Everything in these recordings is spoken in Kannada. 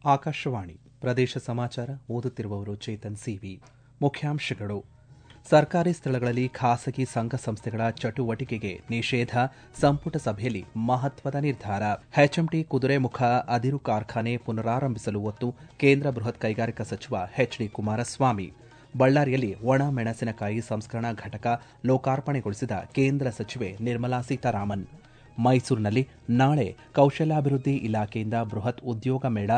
ಆಕಾಶವಾಣಿ ಪ್ರದೇಶ ಸಮಾಚಾರ ಓದುತ್ತಿರುವವರು ಚೇತನ್ ಸಿವಿ. ಮುಖ್ಯಾಂಶಗಳು: ಸರ್ಕಾರಿ ಸ್ಥಳಗಳಲ್ಲಿ ಖಾಸಗಿ ಸಂಘ ಸಂಸ್ಥೆಗಳ ಚಟುವಟಿಕೆಗೆ ನಿಷೇಧ, ಸಂಪುಟ ಸಭೆಯಲ್ಲಿ ಮಹತ್ವದ ನಿರ್ಧಾರ. ಎಚ್ಎಂಟಿ ಕುದುರೆಮುಖ ಅದಿರು ಕಾರ್ಖಾನೆ ಪುನರಾರಂಭಿಸಲು ಒತ್ತು, ಕೇಂದ್ರ ಬೃಹತ್ ಕೈಗಾರಿಕಾ ಸಚಿವ ಎಚ್ ಡಿ ಕುಮಾರಸ್ವಾಮಿ. ಬಳ್ಳಾರಿಯಲ್ಲಿ ಒಣ ಮೆಣಸಿನಕಾಯಿ ಸಂಸ್ಕರಣಾ ಘಟಕ ಲೋಕಾರ್ಪಣೆಗೊಳಿಸಿದ ಕೇಂದ್ರ ಸಚಿವೆ ನಿರ್ಮಲಾ ಸೀತಾರಾಮನ್. ಮೈಸೂರಿನಲ್ಲಿ ನಾಳೆ ಕೌಶಲ್ಯಾಭಿವೃದ್ಧಿ ಇಲಾಖೆಯಿಂದ ಬೃಹತ್ ಉದ್ಯೋಗ ಮೇಳ,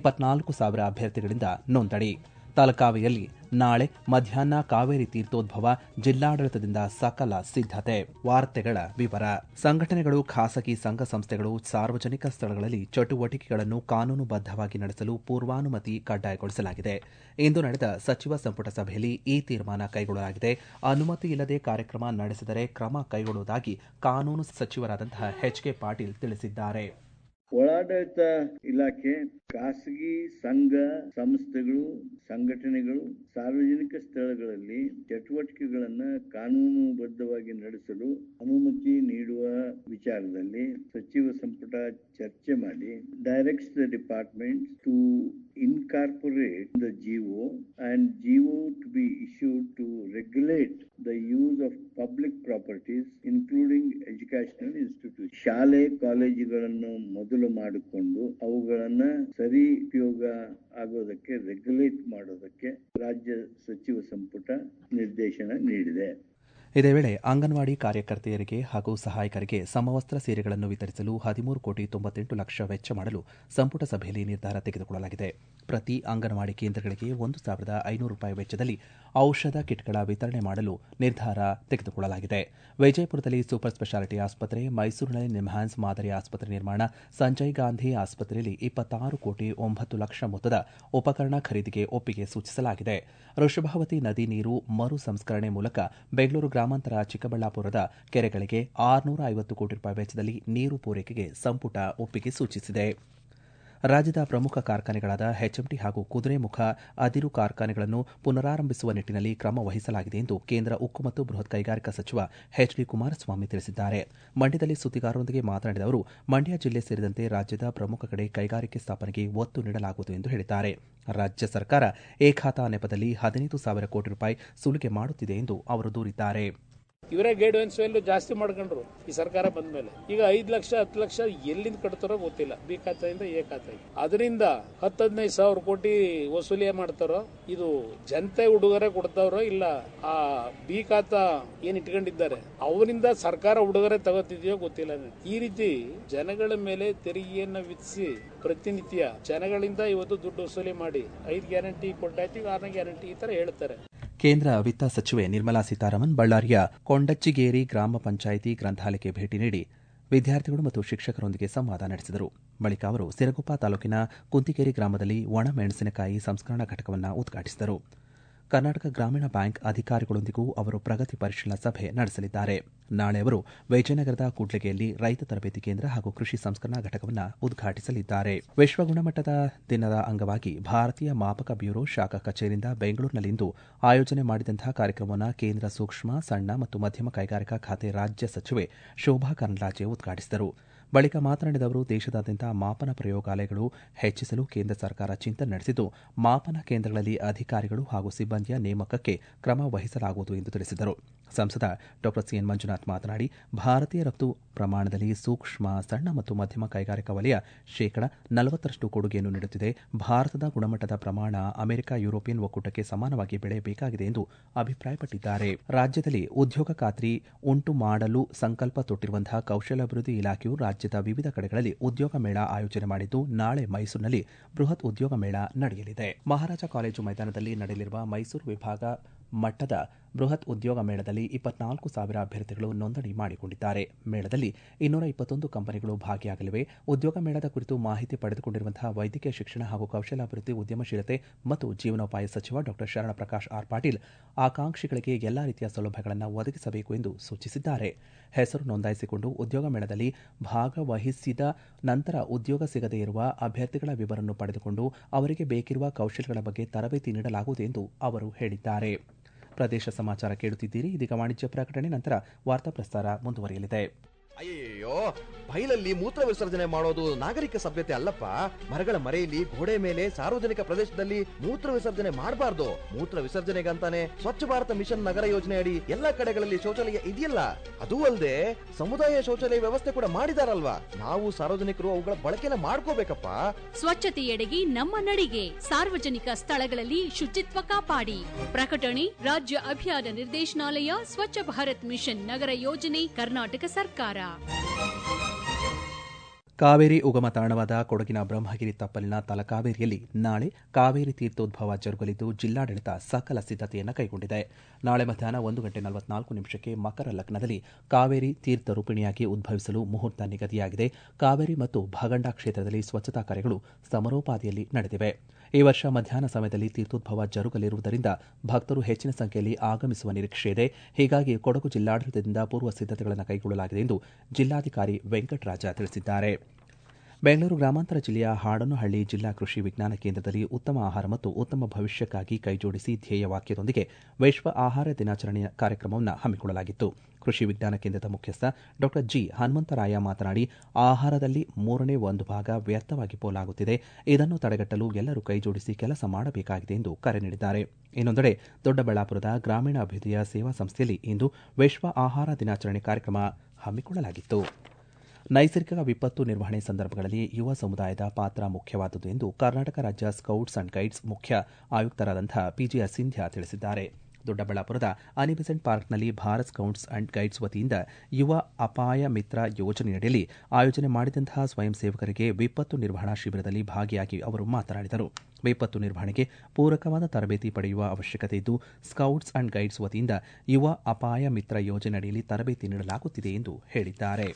24,000 ಅಭ್ಯರ್ಥಿಗಳಿಂದ ನೋಂದಣಿ. ತಲಕಾವೇರಿಯಲ್ಲಿ ನಾಳೆ ಮಧ್ಯಾಹ್ನ ಕಾವೇರಿ ತೀರ್ಥೋದ್ಭವ, ಜಿಲ್ಲಾಡಳಿತದಿಂದ ಸಕಲ ಸಿದ್ದತೆ. ವಾರ್ತೆಗಳ ವಿವರ. ಸಂಘಟನೆಗಳು, ಖಾಸಗಿ ಸಂಘ ಸಂಸ್ಥೆಗಳು ಸಾರ್ವಜನಿಕ ಸ್ಥಳಗಳಲ್ಲಿ ಚಟುವಟಿಕೆಗಳನ್ನು ಕಾನೂನುಬದ್ಧವಾಗಿ ನಡೆಸಲು ಪೂರ್ವಾನುಮತಿ ಕಡ್ಡಾಯಗೊಳಿಸಲಾಗಿದೆ. ಇಂದು ನಡೆದ ಸಚಿವ ಸಂಪುಟ ಸಭೆಯಲ್ಲಿ ಈ ತೀರ್ಮಾನ ಕೈಗೊಳ್ಳಲಾಗಿದೆ. ಅನುಮತಿ ಇಲ್ಲದೆ ಕಾರ್ಯಕ್ರಮ ನಡೆಸಿದರೆ ಕ್ರಮ ಕೈಗೊಳ್ಳುವುದಾಗಿ ಕಾನೂನು ಸಚಿವರಾದಂತಹ ಎಚ್ ಕೆ ಪಾಟೀಲ್ ತಿಳಿಸಿದ್ದಾರೆ. ಒಳಾಡಳಿತ ಇಲಾಖೆ, ಖಾಸಗಿ ಸಂಘ ಸಂಸ್ಥೆಗಳು, ಸಂಘಟನೆಗಳು ಸಾರ್ವಜನಿಕ ಸ್ಥಳಗಳಲ್ಲಿ ಚಟುವಟಿಕೆಗಳನ್ನು ಕಾನೂನುಬದ್ಧವಾಗಿ ನಡೆಸಲು ಅನುಮತಿ ನೀಡುವ ವಿಚಾರದಲ್ಲಿ ಸಚಿವ ಸಂಪುಟ ಚರ್ಚೆ ಮಾಡಿ directs the department to incorporate the GO and GO to be issued to regulate the use of public properties including educational institutions. ಶಾಲೆ ಕಾಲೇಜುಗಳನ್ನು ಮೊದಲು ಮಾಡಿಕೊಂಡು ಅವುಗಳನ್ನ ಸರಿ ಉಪಯೋಗ ಆಗೋದಕ್ಕೆ ರೆಗ್ಯುಲೇಟ್ ಮಾಡೋದಕ್ಕೆ ರಾಜ್ಯ ಸಚಿವ ಸಂಪುಟ ನಿರ್ದೇಶನ ನೀಡಿದೆ. ಇದೇ ವೇಳೆ ಅಂಗನವಾಡಿ ಕಾರ್ಯಕರ್ತೆಯರಿಗೆ ಹಾಗೂ ಸಹಾಯಕರಿಗೆ ಸಮವಸ್ತ್ರ ಸೀರೆಗಳನ್ನು ವಿತರಿಸಲು 13,98,00,000 ವೆಚ್ಚ ಮಾಡಲು ಸಂಪುಟ ಸಭೆಯಲ್ಲಿ ನಿರ್ಧಾರ ತೆಗೆದುಕೊಳ್ಳಲಾಗಿದೆ. ಪ್ರತಿ ಅಂಗನವಾಡಿ ಕೇಂದ್ರಗಳಿಗೆ 1,500 ರೂಪಾಯಿ ವೆಚ್ಚದಲ್ಲಿ ಔಷಧ ಕಿಟ್ಗಳ ವಿತರಣೆ ಮಾಡಲು ನಿರ್ಧಾರ ತೆಗೆದುಕೊಳ್ಳಲಾಗಿದೆ. ವಿಜಯಪುರದಲ್ಲಿ ಸೂಪರ್ ಸ್ಪೆಷಾಲಿಟಿ ಆಸ್ಪತ್ರೆ, ಮೈಸೂರಿನಲ್ಲಿ ನಿಮ್ಹಾನ್ಸ್ ಮಾದರಿ ಆಸ್ಪತ್ರೆ ನಿರ್ಮಾಣ, ಸಂಜಯ್ ಗಾಂಧಿ ಆಸ್ಪತ್ರೆಯಲ್ಲಿ 26,09,00,000 ಮೊತ್ತದ ಉಪಕರಣ ಖರೀದಿಗೆ ಒಪ್ಪಿಗೆ ಸೂಚಿಸಲಾಗಿದೆ. ವೃಷಭಾವತಿ ನದಿ ನೀರು ಮರು ಸಂಸ್ಕರಣೆ ಮೂಲಕ ಬೆಂಗಳೂರು ಗ್ರಾಮಾಂತರ, ಚಿಕ್ಕಬಳ್ಳಾಪುರದ ಕೆರೆಗಳಿಗೆ 650 ಕೋಟಿ ರೂಪಾಯಿ ವೆಚ್ಚದಲ್ಲಿ ನೀರು ಪೂರೈಕೆಗೆ ಸಂಪುಟ ಒಪ್ಪಿಗೆ ಸೂಚಿಸಿದೆ. ರಾಜ್ಯದ ಪ್ರಮುಖ ಕಾರ್ಖಾನೆಗಳಾದ ಎಚ್ಎಂಟಿ ಹಾಗೂ ಕುದುರೆಮುಖ ಅದಿರು ಕಾರ್ಖಾನೆಗಳನ್ನು ಪುನರಾರಂಭಿಸುವ ನಿಟ್ಟಿನಲ್ಲಿ ಕ್ರಮ ವಹಿಸಲಾಗಿದೆ ಎಂದು ಕೇಂದ್ರ ಉಕ್ಕು ಮತ್ತು ಬೃಹತ್ ಕೈಗಾರಿಕಾ ಸಚಿವ ಎಚ್ ಡಿ ಕುಮಾರಸ್ವಾಮಿ ತಿಳಿಸಿದ್ದಾರೆ. ಮಂಡ್ಯದಲ್ಲಿ ಸುದ್ದಿಗಾರರೊಂದಿಗೆ ಮಾತನಾಡಿದ ಅವರು, ಮಂಡ್ಯ ಜಿಲ್ಲೆ ಸೇರಿದಂತೆ ರಾಜ್ಯದ ಪ್ರಮುಖ ಕಡೆ ಕೈಗಾರಿಕೆ ಸ್ಥಾಪನೆಗೆ ಒತ್ತು ನೀಡಲಾಗುವುದು ಎಂದು ಹೇಳಿದ್ದಾರೆ. ರಾಜ್ಯ ಸರ್ಕಾರ ಏಖಾತಾ ನೆಪದಲ್ಲಿ 15,000 ಕೋಟಿ ರೂಪಾಯಿ ಸುಲಿಗೆ ಮಾಡುತ್ತಿದೆ ಎಂದು ಅವರು ದೂರಿದ್ದಾರೆ. ಇವರೇ ಗೈಡ್ಲೈನ್ಸ್ ವ್ಯಾಲ್ಯೂ ಜಾಸ್ತಿ ಮಾಡ್ಕೊಂಡ್ರು ಈ ಸರ್ಕಾರ ಬಂದ ಮೇಲೆ. ಈಗ 5 ಲಕ್ಷ 10 ಲಕ್ಷ ಎಲ್ಲಿಂದ ಕಟ್ತಾರೋ ಗೊತ್ತಿಲ್ಲ. ಬಿ ಖಾತೆಯಿಂದ ಎ ಖಾತೆ, ಅದರಿಂದ 10-15 ಕೋಟಿ ವಸೂಲಿ ಮಾಡ್ತಾರೋ, ಇದು ಜನತೆ ಉಡುಗೊರೆ ಕೊಡ್ತಾರೋ ಇಲ್ಲ ಆ ಬಿ ಖಾತಾ ಏನ್ ಇಟ್ಕೊಂಡಿದ್ದಾರೆ ಅವರಿಂದ ಸರ್ಕಾರ ಉಡುಗೊರೆ ತಗೋತಿದೆಯೋ ಗೊತ್ತಿಲ್ಲ. ಈ ರೀತಿ ಜನಗಳ ಮೇಲೆ ತೆರಿಗೆಯನ್ನ ವಿಧಿಸಿ ಪ್ರತಿನಿತ್ಯ ಜನಗಳಿಂದ ಇವತ್ತು ದುಡ್ಡು ವಸೂಲಿ ಮಾಡಿ 5 ಗ್ಯಾರಂಟಿ ಕೊಟ್ಟಾಯ್ತು, 6ನೇ ಗ್ಯಾರಂಟಿ ಈ ತರ ಹೇಳ್ತಾರೆ. ಕೇಂದ್ರ ವಿತ್ತ ಸಚಿವೆ ನಿರ್ಮಲಾ ಸೀತಾರಾಮನ್ ಬಳ್ಳಾರಿಯ ಕೊಂಡಚ್ಚಿಗೇರಿ ಗ್ರಾಮ ಪಂಚಾಯಿತಿ ಗ್ರಂಥಾಲಯಕ್ಕೆ ಭೇಟಿ ನೀಡಿ ವಿದ್ಯಾರ್ಥಿಗಳು ಮತ್ತು ಶಿಕ್ಷಕರೊಂದಿಗೆ ಸಂವಾದ ನಡೆಸಿದರು. ಬಳಿಕ ಅವರು ಸಿರಗುಪ್ಪ ತಾಲೂಕಿನ ಕುಂತಿಗೇರಿ ಗ್ರಾಮದಲ್ಲಿ ಒಣ ಮೆಣಸಿನಕಾಯಿ ಸಂಸ್ಕರಣಾ ಘಟಕವನ್ನು ಉದ್ಘಾಟಿಸಿದರು. ಕರ್ನಾಟಕ ಗ್ರಾಮೀಣ ಬ್ಯಾಂಕ್ ಅಧಿಕಾರಿಗಳೊಂದಿಗೂ ಅವರು ಪ್ರಗತಿ ಪರಿಶೀಲನಾ ಸಭೆ ನಡೆಸಲಿದ್ದಾರೆ. ನಾಳೆ ಅವರು ವಿಜಯನಗರದ ಕೂಡ್ಲಿಗೆಯಲ್ಲಿ ರೈತ ತರಬೇತಿ ಕೇಂದ್ರ ಹಾಗೂ ಕೃಷಿ ಸಂಸ್ಕರಣಾ ಘಟಕವನ್ನು ಉದ್ಘಾಟಿಸಲಿದ್ದಾರೆ. ವಿಶ್ವ ಗುಣಮಟ್ಟದ ದಿನದ ಅಂಗವಾಗಿ ಭಾರತೀಯ ಮಾಪಕ ಬ್ಯೂರೋ ಶಾಖಾ ಕಚೇರಿಯಿಂದ ಬೆಂಗಳೂರಿನಲ್ಲಿಂದು ಆಯೋಜನೆ ಮಾಡಿದಂತಹ ಕಾರ್ಯಕ್ರಮವನ್ನು ಕೇಂದ್ರ ಸೂಕ್ಷ್ಮ, ಸಣ್ಣ ಮತ್ತು ಮಧ್ಯಮ ಕೈಗಾರಿಕಾ ಖಾತೆ ರಾಜ್ಯ ಸಚಿವೆ ಶೋಭಾ ಕರಂದ್ಲಾಜೆ ಉದ್ಘಾಟಿಸಿದರು. ಬಳಿಕ ಮಾತನಾಡಿದ ಅವರು, ದೇಶದಾದ್ಯಂತ ಮಾಪನ ಪ್ರಯೋಗಾಲಯಗಳು ಹೆಚ್ಚಿಸಲು ಕೇಂದ್ರ ಸರ್ಕಾರ ಚಿಂತನೆ ನಡೆಸಿದ್ದು, ಮಾಪನ ಕೇಂದ್ರಗಳಲ್ಲಿ ಅಧಿಕಾರಿಗಳು ಹಾಗೂ ಸಿಬ್ಬಂದಿಯ ನೇಮಕಕ್ಕೆ ಕ್ರಮ ವಹಿಸಲಾಗುವುದು ಎಂದು ತಿಳಿಸಿದರು. ಸಂಸದ ಡಾ ಸಿಎನ್ ಮಂಜುನಾಥ್ ಮಾತನಾಡಿ, ಭಾರತೀಯ ರಫ್ತು ಪ್ರಮಾಣದಲ್ಲಿ ಸೂಕ್ಷ್ಮ, ಸಣ್ಣ ಮತ್ತು ಮಧ್ಯಮ ಕೈಗಾರಿಕಾ ವಲಯ 40% ಕೊಡುಗೆಯನ್ನು ನೀಡುತ್ತಿದೆ. ಭಾರತದ ಗುಣಮಟ್ಟದ ಪ್ರಮಾಣ ಅಮೆರಿಕ, ಯುರೋಪಿಯನ್ ಒಕ್ಕೂಟಕ್ಕೆ ಸಮಾನವಾಗಿ ಬೆಳೆಯಬೇಕಾಗಿದೆ ಎಂದು ಅಭಿಪ್ರಾಯಪಟ್ಟಿದ್ದಾರೆ. ರಾಜ್ಯದಲ್ಲಿ ಉದ್ಯೋಗ ಖಾತ್ರಿ ಉಂಟು ಮಾಡಲು ಸಂಕಲ್ಪ ತೊಟ್ಟಿರುವಂತಹ ಕೌಶಲ್ಯಾಭಿವೃದ್ಧಿ ಇಲಾಖೆಯು ರಾಜ್ಯದ ವಿವಿಧ ಕಡೆಗಳಲ್ಲಿ ಉದ್ಯೋಗ ಮೇಳ ಆಯೋಜನೆ ಮಾಡಿದ್ದು, ನಾಳೆ ಮೈಸೂರಿನಲ್ಲಿ ಬೃಹತ್ ಉದ್ಯೋಗ ಮೇಳ ನಡೆಯಲಿದೆ. ಮಹಾರಾಜ ಕಾಲೇಜು ಮೈದಾನದಲ್ಲಿ ನಡೆಯಲಿರುವ ಮೈಸೂರು ವಿಭಾಗ ಮಟ್ಟದ ಬೃಹತ್ ಉದ್ಯೋಗ ಮೇಳದಲ್ಲಿ 24,000 ಅಭ್ಯರ್ಥಿಗಳು ನೋಂದಣಿ ಮಾಡಿಕೊಂಡಿದ್ದಾರೆ. ಮೇಳದಲ್ಲಿ 221 ಕಂಪನಿಗಳು ಭಾಗಿಯಾಗಲಿವೆ. ಉದ್ಯೋಗ ಮೇಳದ ಕುರಿತು ಮಾಹಿತಿ ಪಡೆದುಕೊಂಡಿರುವಂತಹ ವೈದ್ಯಕೀಯ ಶಿಕ್ಷಣ ಹಾಗೂ ಕೌಶಲ್ಯಾಭಿವೃದ್ಧಿ, ಉದ್ಯಮಶೀಲತೆ ಮತ್ತು ಜೀವನೋಪಾಯ ಸಚಿವ ಡಾ ಶರಣಪ್ರಕಾಶ್ ಆರ್ ಪಾಟೀಲ್ ಆಕಾಂಕ್ಷಿಗಳಿಗೆ ಎಲ್ಲಾ ರೀತಿಯ ಸೌಲಭ್ಯಗಳನ್ನು ಒದಗಿಸಬೇಕು ಎಂದು ಸೂಚಿಸಿದ್ದಾರೆ. ಹೆಸರು ನೋಂದಾಯಿಸಿಕೊಂಡು ಉದ್ಯೋಗ ಮೇಳದಲ್ಲಿ ಭಾಗವಹಿಸಿದ ನಂತರ ಉದ್ಯೋಗ ಸಿಗದೇ ಇರುವ ಅಭ್ಯರ್ಥಿಗಳ ವಿವರವನ್ನು ಪಡೆದುಕೊಂಡು ಅವರಿಗೆ ಬೇಕಿರುವ ಕೌಶಲ್ಯಗಳ ಬಗ್ಗೆ ತರಬೇತಿ ನೀಡಲಾಗುವುದು ಎಂದು ಅವರು ಹೇಳಿದ್ದಾರೆ. ಪ್ರದೇಶ ಸಮಾಚಾರ ಕೇಳುತ್ತಿದ್ದೀರಿ. ಇದೀಗ ವಾಣಿಜ್ಯ ಪ್ರಕಟಣೆ, ನಂತರ ವಾರ್ತಾ ಪ್ರಸಾರ ಮುಂದುವರಿಯಲಿದೆ. ಅಯ್ಯೋ ಬೈಲಲ್ಲಿ ಮೂತ್ರ ವಿಸರ್ಜನೆ ಮಾಡೋದು ನಾಗರಿಕ ಸಭ್ಯತೆ ಅಲ್ಲಪ್ಪ. ಮರಗಳ ಮರೆಯಲ್ಲಿ, ಗೋಡೆ ಮೇಲೆ, ಸಾರ್ವಜನಿಕ ಪ್ರದೇಶದಲ್ಲಿ ಮೂತ್ರ ವಿಸರ್ಜನೆ ಮಾಡಬಾರ್ದು. ಮೂತ್ರ ವಿಸರ್ಜನೆಗಂತಾನೆ ಸ್ವಚ್ಛ ಭಾರತ ಮಿಷನ್ ನಗರ ಯೋಜನೆ ಅಡಿ ಎಲ್ಲಾ ಕಡೆಗಳಲ್ಲಿ ಶೌಚಾಲಯ ಇದೆಯಲ್ಲ. ಅದೂ ಅಲ್ಲದೆ ಸಮುದಾಯ ಶೌಚಾಲಯ ವ್ಯವಸ್ಥೆ ಕೂಡ ಮಾಡಿದಾರಲ್ವಾ. ನಾವು ಸಾರ್ವಜನಿಕರು ಅವುಗಳ ಬಳಕೆನ ಮಾಡ್ಕೋಬೇಕಪ್ಪ. ಸ್ವಚ್ಛತೆಯೆಡೆಗೆ ನಮ್ಮ ನಡಿಗೆ. ಸಾರ್ವಜನಿಕ ಸ್ಥಳಗಳಲ್ಲಿ ಶುಚಿತ್ವ ಕಾಪಾಡಿ. ಪ್ರಕಟಣೆ ರಾಜ್ಯ ಅಭಿಯಾನ ನಿರ್ದೇಶನಾಲಯ, ಸ್ವಚ್ಛ ಭಾರತ್ ಮಿಷನ್ ನಗರ ಯೋಜನೆ, ಕರ್ನಾಟಕ ಸರ್ಕಾರ. ಕಾವೇರಿ ಉಗಮ ತಾಣವಾದ ಕೊಡಗಿನ ಬ್ರಹ್ಮಗಿರಿ ತಪ್ಪಲಿನ ತಲಕಾವೇರಿಯಲ್ಲಿ ನಾಳೆ ಕಾವೇರಿ ತೀರ್ಥೋದ್ಭವ ಜರುಗಲಿದ್ದು ಜಿಲ್ಲಾಡಳಿತ ಸಕಲ ಸಿದ್ಧತೆಯನ್ನು ಕೈಗೊಂಡಿದೆ. ನಾಳೆ ಮಧ್ಯಾಹ್ನ 1:44 ಮಕರ ಲಗ್ನದಲ್ಲಿ ಕಾವೇರಿ ತೀರ್ಥ ರೂಪಿಣಿಯಾಗಿ ಉದ್ಭವಿಸಲು ಮುಹೂರ್ತ ನಿಗದಿಯಾಗಿದೆ. ಕಾವೇರಿ ಮತ್ತು ಭಾಗಂಡ ಕ್ಷೇತ್ರದಲ್ಲಿ ಸ್ವಚ್ಛತಾ ಕಾರ್ಯಗಳು ಸಮರೋಪಾದಿಯಲ್ಲಿ ನಡೆದಿವೆ. ಈ ವರ್ಷ ಮಧ್ಯಾಹ್ನ ಸಮಯದಲ್ಲಿ ತೀರ್ಥೋದ್ಭವ ಜರುಗಲಿರುವುದರಿಂದ ಭಕ್ತರು ಹೆಚ್ಚಿನ ಸಂಖ್ಯೆಯಲ್ಲಿ ಆಗಮಿಸುವ ನಿರೀಕ್ಷೆ ಇದೆ. ಹೀಗಾಗಿ ಕೊಡಗು ಜಿಲ್ಲಾಡಳಿತದಿಂದ ಪೂರ್ವ ಸಿದ್ಧತೆಗಳನ್ನು ಕೈಗೊಳ್ಳಲಾಗಿದೆ ಎಂದು ಜಿಲ್ಲಾಧಿಕಾರಿ ವೆಂಕಟರಾಜ ತಿಳಿಸಿದ್ದಾರೆ. ಬೆಂಗಳೂರು ಗ್ರಾಮಾಂತರ ಜಿಲ್ಲೆಯ ಹಾಡನಹಳ್ಳಿ ಜಿಲ್ಲಾ ಕೃಷಿ ವಿಜ್ಞಾನ ಕೇಂದ್ರದಲ್ಲಿ ಉತ್ತಮ ಆಹಾರ ಮತ್ತು ಉತ್ತಮ ಭವಿಷ್ಯಕ್ಕಾಗಿ ಕೈಜೋಡಿಸಿ ಧ್ಯೇಯ ವಾಕ್ಯದೊಂದಿಗೆ ವಿಶ್ವ ಆಹಾರ ದಿನಾಚರಣೆಯ ಕಾರ್ಯಕ್ರಮವನ್ನು ಹಮ್ಮಿಕೊಳ್ಳಲಾಗಿತ್ತು. ಕೃಷಿ ವಿಜ್ಞಾನ ಕೇಂದ್ರದ ಮುಖ್ಯಸ್ಥ ಡಾ ಜಿ ಹನುಮಂತರಾಯ ಮಾತನಾಡಿ, ಆಹಾರದಲ್ಲಿ 1/3 ಭಾಗ ವ್ಯರ್ಥವಾಗಿ ಪೋಲಾಗುತ್ತಿದೆ. ಇದನ್ನು ತಡೆಗಟ್ಟಲು ಎಲ್ಲರೂ ಕೈಜೋಡಿಸಿ ಕೆಲಸ ಮಾಡಬೇಕಾಗಿದೆ ಎಂದು ಕರೆ ನೀಡಿದ್ದಾರೆ. ಇನ್ನೊಂದೆಡೆ ದೊಡ್ಡಬಳ್ಳಾಪುರದ ಗ್ರಾಮೀಣ ಅಭಿವೃದ್ಧಿಯ ಸೇವಾ ಸಂಸ್ಥೆಯಲ್ಲಿ ಇಂದು ವಿಶ್ವ ಆಹಾರ ದಿನಾಚರಣೆ ಕಾರ್ಯಕ್ರಮ ಹಮ್ಮಿಕೊಳ್ಳಲಾಗಿತ್ತು. ನೈಸರ್ಗಿಕ ವಿಪತ್ತು ನಿರ್ವಹಣೆ ಸಂದರ್ಭಗಳಲ್ಲಿ ಯುವ ಸಮುದಾಯದ ಪಾತ್ರ ಮುಖ್ಯವಾದುದು ಎಂದು ಕರ್ನಾಟಕ ರಾಜ್ಯ ಸ್ಕೌಟ್ಸ್ ಅಂಡ್ ಗೈಡ್ಸ್ ಮುಖ್ಯ ಆಯುಕ್ತರಾದಂಥ ಪಿಜಿಆರ್ ಸಿಂಧ್ಯಾ ತಿಳಿಸಿದ್ದಾರೆ. ದೊಡ್ಡಬಳ್ಳಾಪುರದ ಅನಿಬಿಸೆಂಟ್ ಪಾರ್ಕ್ನಲ್ಲಿ ಭಾರತ್ ಸ್ಕೌಟ್ಸ್ ಅಂಡ್ ಗೈಡ್ಸ್ ವತಿಯಿಂದ ಯುವ ಅಪಾಯ ಮಿತ್ರ ಯೋಜನೆಯಡಿಯಲ್ಲಿ ಆಯೋಜನೆ ಮಾಡಿದಂತಹ ಸ್ವಯಂ ಸೇವಕರಿಗೆ ವಿಪತ್ತು ನಿರ್ವಹಣಾ ಶಿಬಿರದಲ್ಲಿ ಭಾಗಿಯಾಗಿ ಅವರು ಮಾತನಾಡಿದರು. ವಿಪತ್ತು ನಿರ್ವಹಣೆಗೆ ಪೂರಕವಾದ ತರಬೇತಿ ಪಡೆಯುವ ಅವಶ್ಯಕತೆ ಇದ್ದು, ಸ್ಕೌಟ್ಸ್ ಅಂಡ್ ಗೈಡ್ಸ್ ವತಿಯಿಂದ ಯುವ ಅಪಾಯ ಮಿತ್ರ ಯೋಜನೆಯಡಿಯಲ್ಲಿ ತರಬೇತಿ ನೀಡಲಾಗುತ್ತಿದೆ ಎಂದು ಹೇಳಿದ್ದಾರೆ.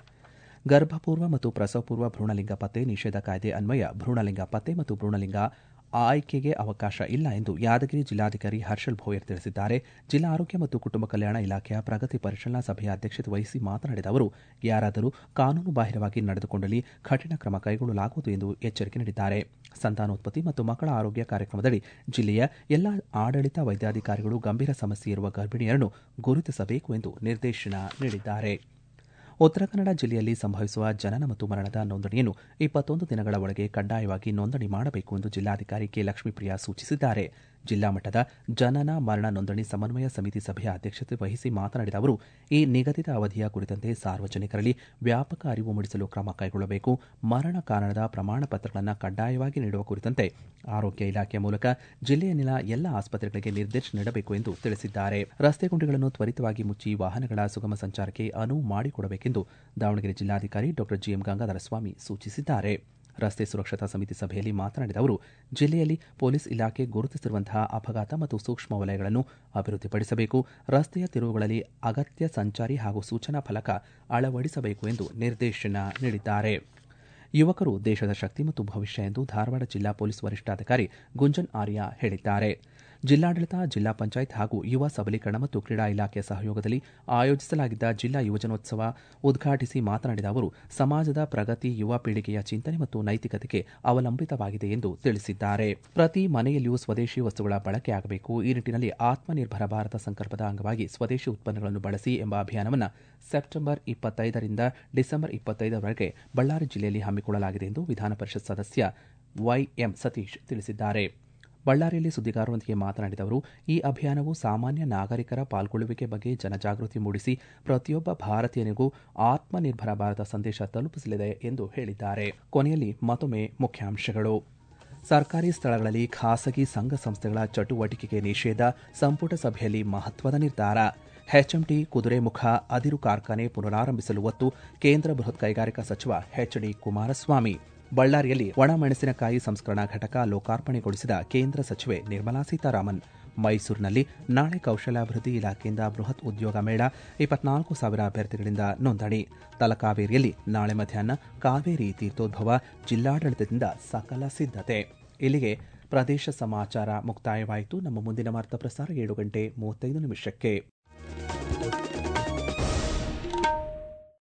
ಗರ್ಭಪೂರ್ವ ಮತ್ತು ಪ್ರಸವಪೂರ್ವ ಭ್ರೂಣಲಿಂಗ ಪತ್ತೆ ನಿಷೇಧ ಕಾಯ್ದೆ ಅನ್ವಯ ಭ್ರೂಣಲಿಂಗ ಪತ್ತೆ ಮತ್ತು ಭ್ರೂಣಲಿಂಗ ಆಯ್ಕೆಗೆ ಅವಕಾಶ ಇಲ್ಲ ಎಂದು ಯಾದಗಿರಿ ಜಿಲ್ಲಾಧಿಕಾರಿ ಹರ್ಷಲ್ ಭೋಯರ್ ತಿಳಿಸಿದ್ದಾರೆ. ಜಿಲ್ಲಾ ಆರೋಗ್ಯ ಮತ್ತು ಕುಟುಂಬ ಕಲ್ಯಾಣ ಇಲಾಖೆಯ ಪ್ರಗತಿ ಪರಿಶೀಲನಾ ಸಭೆಯ ಅಧ್ಯಕ್ಷತೆ ವಹಿಸಿ ಮಾತನಾಡಿದ ಅವರು, ಯಾರಾದರೂ ಕಾನೂನು ಬಾಹಿರವಾಗಿ ನಡೆದುಕೊಂಡಲ್ಲಿ ಕಠಿಣ ಕ್ರಮ ಕೈಗೊಳ್ಳಲಾಗುವುದು ಎಂದು ಎಚ್ಚರಿಕೆ ನೀಡಿದ್ದಾರೆ. ಸಂತಾನೋತ್ಪತ್ತಿ ಮತ್ತು ಮಕ್ಕಳ ಆರೋಗ್ಯ ಕಾರ್ಯಕ್ರಮದಡಿ ಜಿಲ್ಲೆಯ ಎಲ್ಲ ಆಡಳಿತ ವೈದ್ಯಾಧಿಕಾರಿಗಳು ಗಂಭೀರ ಸಮಸ್ಯೆ ಇರುವ ಗರ್ಭಿಣಿಯರನ್ನು ಗುರುತಿಸಬೇಕು ಎಂದು ನಿರ್ದೇಶನ ನೀಡಿದ್ದಾರೆ. ಉತ್ತರ ಕನ್ನಡ ಜಿಲ್ಲೆಯಲ್ಲಿ ಸಂಭವಿಸುವ ಜನನ ಮತ್ತು ಮರಣದ ನೋಂದಣಿಯನ್ನು 21 ದಿನಗಳ ಒಳಗೆ ಕಡ್ಡಾಯವಾಗಿ ನೋಂದಣಿ ಮಾಡಬೇಕು ಎಂದು ಜಿಲ್ಲಾಧಿಕಾರಿ ಕೆ ಲಕ್ಷ್ಮೀಪ್ರಿಯಾ ಸೂಚಿಸಿದ್ದಾರೆ. ಜಿಲ್ಲಾ ಮಟ್ಟದ ಜನನ ಮರಣ ನೋಂದಣಿ ಸಮನ್ವಯ ಸಮಿತಿ ಸಭೆಯ ಅಧ್ಯಕ್ಷತೆ ವಹಿಸಿ ಮಾತನಾಡಿದ ಅವರು, ಈ ನಿಗದಿತ ಅವಧಿಯ ಕುರಿತಂತೆ ಸಾರ್ವಜನಿಕರಲ್ಲಿ ವ್ಯಾಪಕ ಅರಿವು ಮೂಡಿಸಲು ಕ್ರಮ ಕೈಗೊಳ್ಳಬೇಕು. ಮರಣ ಕಾರಣದ ಪ್ರಮಾಣ ಪತ್ರಗಳನ್ನು ಕಡ್ಡಾಯವಾಗಿ ನೀಡುವ ಕುರಿತಂತೆ ಆರೋಗ್ಯ ಇಲಾಖೆಯ ಮೂಲಕ ಜಿಲ್ಲೆಯಲ್ಲಿನ ಎಲ್ಲ ಆಸ್ಪತ್ರೆಗಳಿಗೆ ನಿರ್ದೇಶನ ನೀಡಬೇಕು ಎಂದು ತಿಳಿಸಿದ್ದಾರೆ. ರಸ್ತೆ ಗುಂಡಿಗಳನ್ನು ತ್ವರಿತವಾಗಿ ಮುಚ್ಚಿ ವಾಹನಗಳ ಸುಗಮ ಸಂಚಾರಕ್ಕೆ ಅನುವು ಮಾಡಿಕೊಡಬೇಕೆಂದು ದಾವಣಗೆರೆ ಜಿಲ್ಲಾಧಿಕಾರಿ ಡಾ ಜಿಎಂ ಗಂಗಾಧರ ಸ್ವಾಮಿ ಸೂಚಿಸಿದ್ದಾರೆ. ರಸ್ತೆ ಸುರಕ್ಷತಾ ಸಮಿತಿ ಸಭೆಯಲ್ಲಿ ಮಾತನಾಡಿದ ಅವರು, ಜಿಲ್ಲೆಯಲ್ಲಿ ಪೊಲೀಸ್ ಇಲಾಖೆ ಗುರುತಿಸಿರುವಂತಹ ಅಪಘಾತ ಮತ್ತು ಸೂಕ್ಷ್ಮ ವಲಯಗಳನ್ನು ಅಭಿವೃದ್ಧಿಪಡಿಸಬೇಕು. ರಸ್ತೆಯ ತಿರುವುಗಳಲ್ಲಿ ಅಗತ್ಯ ಸಂಚಾರಿ ಹಾಗೂ ಸೂಚನಾ ಫಲಕ ಅಳವಡಿಸಬೇಕು ಎಂದು ನಿರ್ದೇಶನ ನೀಡಿದ್ದಾರೆ. ಯುವಕರು ದೇಶದ ಶಕ್ತಿ ಮತ್ತು ಭವಿಷ್ಯ ಎಂದು ಧಾರವಾಡ ಜಿಲ್ಲಾ ಪೊಲೀಸ್ ವರಿಷ್ಠಾಧಿಕಾರಿ ಗುಂಜನ್ ಆರ್ಯ ಹೇಳಿದ್ದಾರೆ. ಜಿಲ್ಲಾಡಳಿತ, ಜಿಲ್ಲಾ ಪಂಚಾಯತ್ ಹಾಗೂ ಯುವ ಸಬಲೀಕರಣ ಮತ್ತು ಕ್ರೀಡಾ ಇಲಾಖೆಯ ಸಹಯೋಗದಲ್ಲಿ ಆಯೋಜಿಸಲಾಗಿದ್ದ ಜಿಲ್ಲಾ ಯುವಜನೋತ್ಸವ ಉದ್ಘಾಟಿಸಿ ಮಾತನಾಡಿದ ಅವರು, ಸಮಾಜದ ಪ್ರಗತಿ ಯುವ ಪೀಳಿಗೆಯ ಚಿಂತನೆ ಮತ್ತು ನೈತಿಕತೆಗೆ ಅವಲಂಬಿತವಾಗಿದೆ ಎಂದು ತಿಳಿಸಿದ್ದಾರೆ. ಪ್ರತಿ ಮನೆಯಲ್ಲಿಯೂ ಸ್ವದೇಶಿ ವಸ್ತುಗಳ ಬಳಕೆಯಾಗಬೇಕು. ಈ ನಿಟ್ಟಿನಲ್ಲಿ ಆತ್ಮನಿರ್ಭರ ಭಾರತ ಸಂಕಲ್ಪದ ಅಂಗವಾಗಿ ಸ್ವದೇಶಿ ಉತ್ಪನ್ನಗಳನ್ನು ಬಳಸಿ ಎಂಬ ಅಭಿಯಾನವನ್ನು ಸೆಪ್ಟೆಂಬರ್ 25ರಿಂದ ಡಿಸೆಂಬರ್ 25ರವರೆಗೆ ಬಳ್ಳಾರಿ ಜಿಲ್ಲೆಯಲ್ಲಿ ಹಮ್ಮಿಕೊಳ್ಳಲಾಗಿದೆ ಎಂದು ವಿಧಾನ ಪರಿಷತ್ ಸದಸ್ಯ ವೈಎಂ ಸತೀಶ್ ತಿಳಿಸಿದ್ದಾರೆ. ಬಳ್ಳಾರಿಯಲ್ಲಿ ಸುದ್ದಿಗಾರರೊಂದಿಗೆ ಮಾತನಾಡಿದ ಅವರು, ಈ ಅಭಿಯಾನವು ಸಾಮಾನ್ಯ ನಾಗರಿಕರ ಪಾಲ್ಗೊಳ್ಳುವಿಕೆ ಬಗ್ಗೆ ಜನಜಾಗೃತಿ ಮೂಡಿಸಿ ಪ್ರತಿಯೊಬ್ಬ ಭಾರತೀಯನಿಗೂ ಆತ್ಮನಿರ್ಭರ ಭಾರತ ಸಂದೇಶ ತಲುಪಿಸಲಿದೆ ಎಂದು ಹೇಳಿದ್ದಾರೆ. ಕೊನೆಯಲ್ಲಿ ಮತ್ತೊಮ್ಮೆ ಮುಖ್ಯಾಂಶಗಳು. ಸರ್ಕಾರಿ ಸ್ಥಳಗಳಲ್ಲಿ ಖಾಸಗಿ ಸಂಘ ಸಂಸ್ಥೆಗಳ ಚಟುವಟಿಕೆಗೆ ನಿಷೇಧ, ಸಂಪುಟ ಸಭೆಯಲ್ಲಿ ಮಹತ್ವದ ನಿರ್ಧಾರ. ಎಚ್ಎಂಟಿ ಕುದುರೆಮುಖ ಅದಿರು ಕಾರ್ಖಾನೆ ಪುನರಾರಂಭಿಸಲು ಒತ್ತು, ಕೇಂದ್ರ ಬೃಹತ್ ಕೈಗಾರಿಕಾ ಸಚಿವ ಎಚ್ಡಿ ಕುಮಾರಸ್ವಾಮಿ. ಬಳ್ಳಾರಿಯಲ್ಲಿ ಒಣಮೆಣಸಿನಕಾಯಿ ಸಂಸ್ಕರಣಾ ಘಟಕ ಲೋಕಾರ್ಪಣೆಗೊಳಿಸಿದ ಕೇಂದ್ರ ಸಚಿವೆ ನಿರ್ಮಲಾ ಸೀತಾರಾಮನ್. ಮೈಸೂರಿನಲ್ಲಿ ನಾಳೆ ಕೌಶಲ್ಯಾಭಿವೃದ್ಧಿ ಇಲಾಖೆಯಿಂದ ಬೃಹತ್ ಉದ್ಯೋಗ ಮೇಳ, 24,000 ಅಭ್ಯರ್ಥಿಗಳಿಂದ ನೋಂದಣಿ. ತಲಕಾವೇರಿಯಲ್ಲಿ ನಾಳೆ ಮಧ್ಯಾಹ್ನ ಕಾವೇರಿ ತೀರ್ಥೋದ್ಭವ, ಜಿಲ್ಲಾಡಳಿತದಿಂದ ಸಕಲ ಸಿದ್ಧತೆ. ಇಲ್ಲಿಗೆ ಪ್ರದೇಶ ಸಮಾಚಾರ ಮುಕ್ತಾಯವಾಯಿತು. ನಮ್ಮ ಮುಂದಿನ ವಾರ್ತಾ ಪ್ರಸಾರ 7:35